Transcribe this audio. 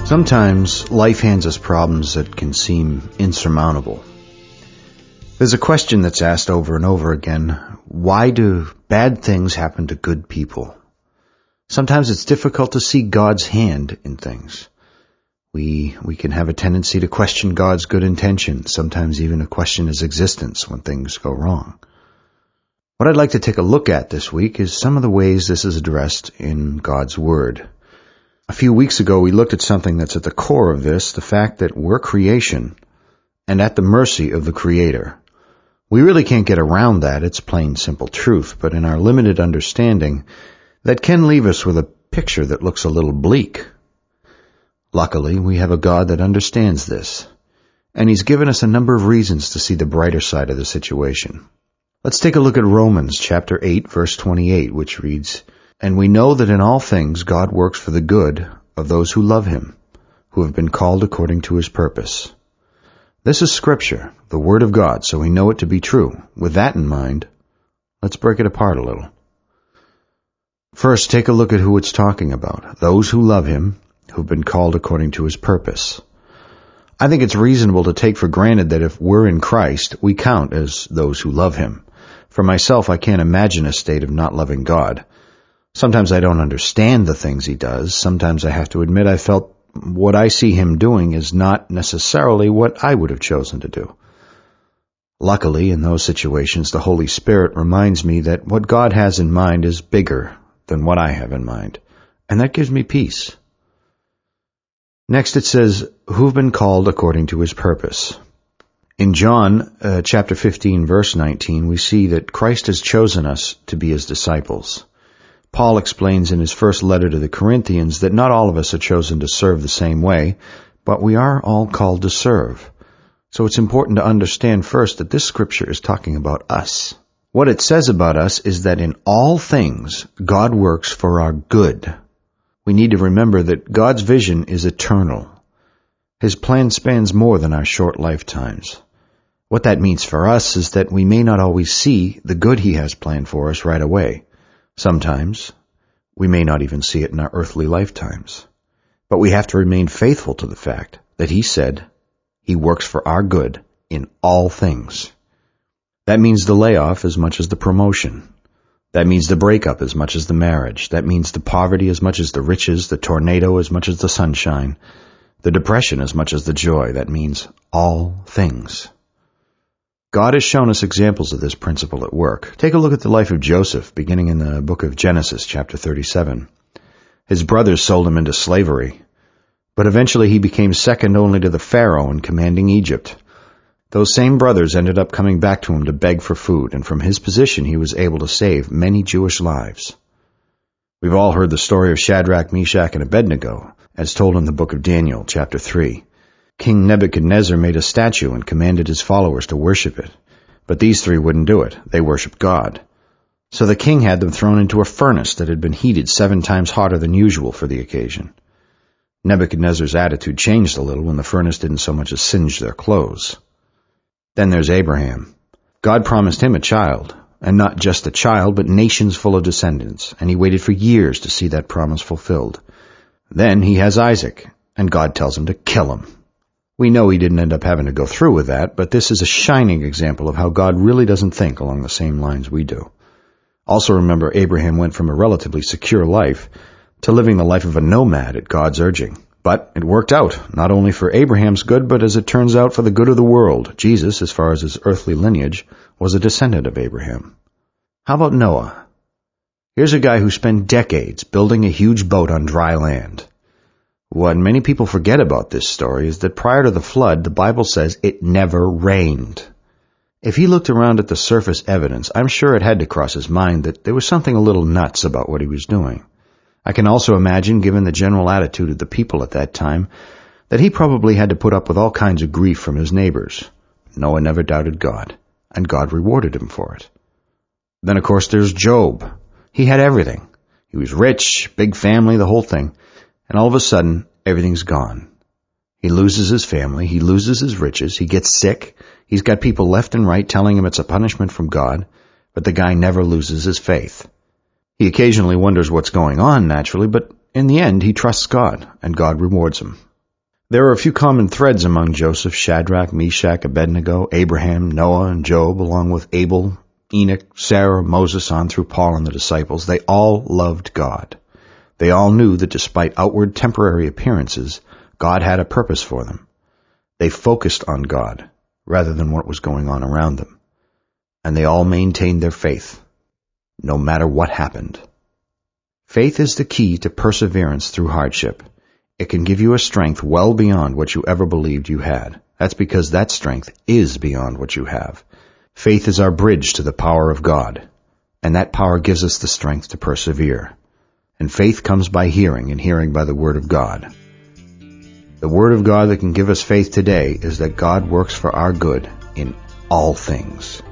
Sometimes life hands us problems that can seem insurmountable. There's a question that's asked over and over again: why do bad things happen to good people? Sometimes it's difficult to see God's hand in things. We can have a tendency to question God's good intentions, sometimes even to question His existence when things go wrong. What I'd like to take a look at this week is some of the ways this is addressed in God's Word. A few weeks ago, we looked at something that's at the core of this, the fact that we're creation and at the mercy of the Creator. We really can't get around that. It's plain, simple truth. But in our limited understanding, that can leave us with a picture that looks a little bleak. Luckily, we have a God that understands this, and He's given us a number of reasons to see the brighter side of the situation. Let's take a look at Romans chapter 8, verse 28, which reads, "And we know that in all things God works for the good of those who love Him, who have been called according to His purpose." This is Scripture, the Word of God, so we know it to be true. With that in mind, let's break it apart a little. First, take a look at who it's talking about. Those who love Him, who've been called according to His purpose. I think it's reasonable to take for granted that if we're in Christ, we count as those who love Him. For myself, I can't imagine a state of not loving God. Sometimes I don't understand the things He does. Sometimes I have to admit I felt what I see Him doing is not necessarily what I would have chosen to do. Luckily, in those situations, the Holy Spirit reminds me that what God has in mind is bigger than what I have in mind, and that gives me peace. Next it says, who've been called according to His purpose. In John chapter 15, verse 19, we see that Christ has chosen us to be His disciples. Paul explains in his first letter to the Corinthians that not all of us are chosen to serve the same way, but we are all called to serve. So it's important to understand first that this scripture is talking about us. What it says about us is that in all things, God works for our good. We need to remember that God's vision is eternal. His plan spans more than our short lifetimes. What that means for us is that we may not always see the good He has planned for us right away. Sometimes we may not even see it in our earthly lifetimes. But we have to remain faithful to the fact that He said He works for our good in all things. That means the layoff as much as the promotion. That means the breakup as much as the marriage. That means the poverty as much as the riches, the tornado as much as the sunshine, the depression as much as the joy. That means all things. God has shown us examples of this principle at work. Take a look at the life of Joseph, beginning in the book of Genesis, chapter 37. His brothers sold him into slavery, but eventually he became second only to the Pharaoh in commanding Egypt. Those same brothers ended up coming back to him to beg for food, and from his position he was able to save many Jewish lives. We've all heard the story of Shadrach, Meshach, and Abednego, as told in the book of Daniel, chapter 3. King Nebuchadnezzar made a statue and commanded his followers to worship it. But these three wouldn't do it. They worshipped God. So the king had them thrown into a furnace that had been heated 7 times hotter than usual for the occasion. Nebuchadnezzar's attitude changed a little when the furnace didn't so much as singe their clothes. Then there's Abraham. God promised him a child, and not just a child, but nations full of descendants, and he waited for years to see that promise fulfilled. Then he has Isaac, and God tells him to kill him. We know he didn't end up having to go through with that, but this is a shining example of how God really doesn't think along the same lines we do. Also remember, Abraham went from a relatively secure life to living the life of a nomad at God's urging. But it worked out, not only for Abraham's good, but as it turns out, for the good of the world. Jesus, as far as his earthly lineage, was a descendant of Abraham. How about Noah? Here's a guy who spent decades building a huge boat on dry land. What many people forget about this story is that prior to the flood, the Bible says it never rained. If he looked around at the surface evidence, I'm sure it had to cross his mind that there was something a little nuts about what he was doing. I can also imagine, given the general attitude of the people at that time, that he probably had to put up with all kinds of grief from his neighbors. Noah never doubted God, and God rewarded him for it. Then, of course, there's Job. He had everything. He was rich, big family, the whole thing. And all of a sudden, everything's gone. He loses his family, he loses his riches, he gets sick, he's got people left and right telling him it's a punishment from God, but the guy never loses his faith. He occasionally wonders what's going on, naturally, but in the end he trusts God, and God rewards him. There are a few common threads among Joseph, Shadrach, Meshach, Abednego, Abraham, Noah, and Job, along with Abel, Enoch, Sarah, Moses, on through Paul and the disciples. They all loved God. They all knew that despite outward temporary appearances, God had a purpose for them. They focused on God rather than what was going on around them. And they all maintained their faith, no matter what happened. Faith is the key to perseverance through hardship. It can give you a strength well beyond what you ever believed you had. That's because that strength is beyond what you have. Faith is our bridge to the power of God, and that power gives us the strength to persevere. And faith comes by hearing, and hearing by the Word of God. The Word of God that can give us faith today is that God works for our good in all things.